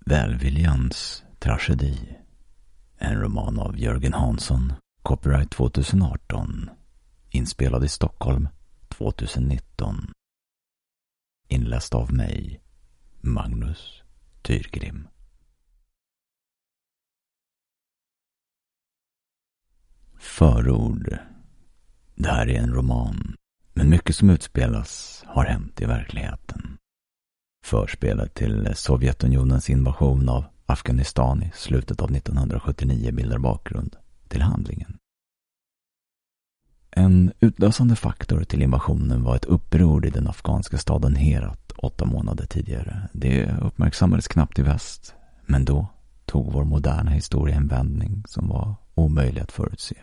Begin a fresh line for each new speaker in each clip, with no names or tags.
Välviljans tragedi. En roman av Jörgen Hansson. Copyright 2018. Inspelad i Stockholm 2019. Inläst av mig, Magnus Tyrgrim. Förord. Det här är en roman, men mycket som utspelas har hänt i verkligheten. Förspelet till Sovjetunionens invasion av Afghanistan i slutet av 1979 bildar bakgrund till handlingen. En utlösande faktor till invasionen var ett uppror i den afghanska staden Herat 8 månader tidigare. Det uppmärksammades knappt i väst, men då tog vår moderna historia en vändning som var omöjlig att förutse.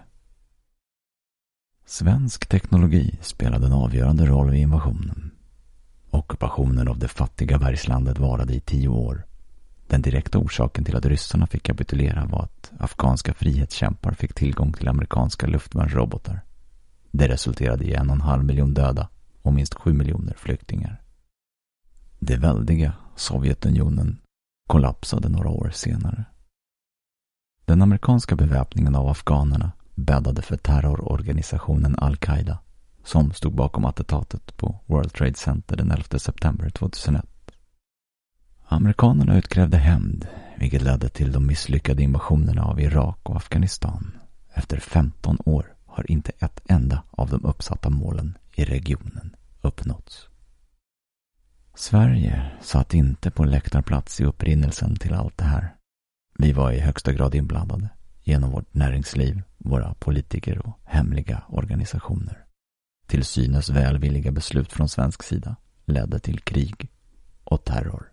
Svensk teknologi spelade en avgörande roll vid invasionen. Ockupationen av det fattiga bergslandet varade i 10 år. Den direkta orsaken till att ryssarna fick kapitulera var att afghanska frihetskämpar fick tillgång till amerikanska luftvärnsrobotar. Det resulterade i 1,5 miljon döda och minst 7 miljoner flyktingar. Det väldiga Sovjetunionen kollapsade några år senare. Den amerikanska beväpningen av afghanerna bäddade för terrororganisationen Al-Qaida som stod bakom attentatet på World Trade Center den 11 september 2001. Amerikanerna utkrävde hämnd, vilket ledde till de misslyckade invasionerna av Irak och Afghanistan. Efter 15 år har inte ett enda av de uppsatta målen i regionen uppnåtts. Sverige satt inte på läktarplats i upprinnelsen till allt det här. Vi var i högsta grad inblandade genom vårt näringsliv, våra politiker och hemliga organisationer. Till synes välvilliga beslut från svensk sida ledde till krig och terror.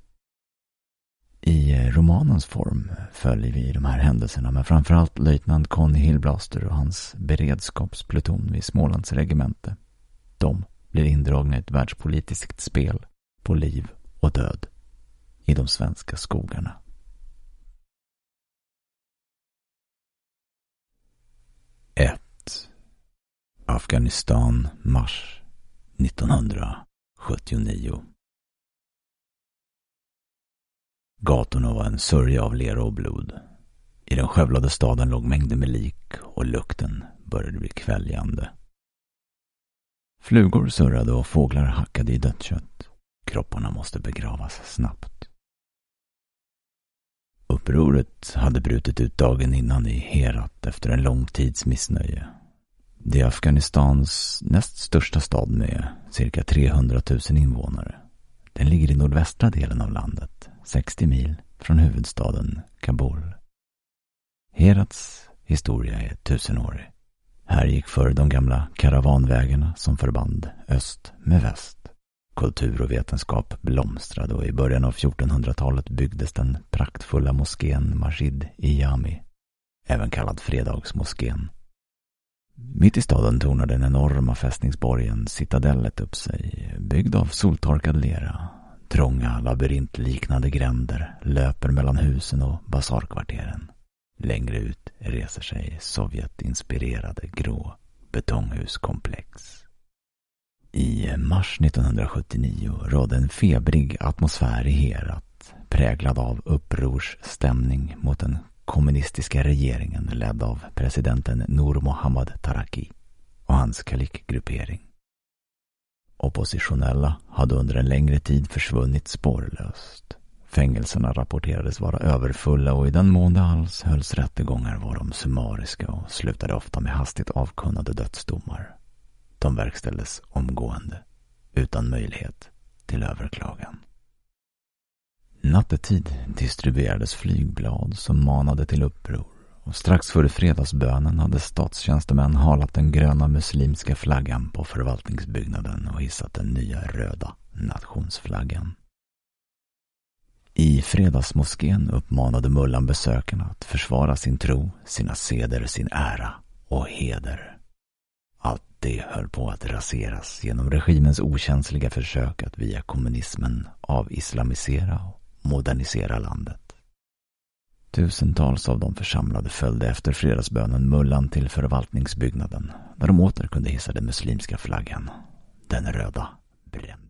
I romanens form följer vi de här händelserna, men framförallt löjtnant Conny Hillblaster och hans beredskapspluton vid Smålands regemente. De blir indragna i ett världspolitiskt spel på liv och död i de svenska skogarna. Afghanistan, mars 1979. Gatorna var en sörja av lera och blod. I den skövlade staden låg mängder med lik och lukten började bli kväljande. Flugor surrade och fåglar hackade i dödskött. Kropparna måste begravas snabbt. Upproret hade brutit ut dagen innan i Herat efter en lång tids missnöje. Det är Afghanistans näst största stad med cirka 300 000 invånare. Den ligger i nordvästra delen av landet, 60 mil från huvudstaden Kabul. Herats historia är 1000-årig. Här gick förr de gamla karavanvägarna som förband öst med väst. Kultur och vetenskap blomstrade och i början av 1400-talet byggdes den praktfulla moskén Masjid-i-Jami, även kallad Fredagsmoskén. Mitt i staden tornar den enorma fästningsborgen Citadellet upp sig, byggd av soltorkad lera. Trånga labyrintliknande gränder löper mellan husen och basarkvarteren. Längre ut reser sig Sovjet-inspirerade grå betonghuskomplex. I mars 1979 rådde en febrig atmosfär i Herat, präglad av upprorsstämning mot den kommunistiska regeringen ledd av presidenten Nur Mohammad Taraki och hans Kalik-gruppering. Oppositionella hade under en längre tid försvunnit spårlöst. Fängelserna rapporterades vara överfulla och i den mån det alls hölls rättegångar var de summariska och slutade ofta med hastigt avkunnade dödsdomar. De verkställdes omgående, utan möjlighet till överklagan. Nattetid distribuerades flygblad som manade till uppror och strax före fredagsbönen hade statstjänstemän halat den gröna muslimska flaggan på förvaltningsbyggnaden och hissat den nya röda nationsflaggan. I fredagsmoskén uppmanade mullan besökarna att försvara sin tro, sina seder, sin ära och heder. Allt det höll på att raseras genom regimens okänsliga försök att via kommunismen avislamisera och modernisera landet. Tusentals av de församlade följde efter fredagsbönen mullan till förvaltningsbyggnaden där de åter kunde hissa den muslimska flaggan, den röda bränn.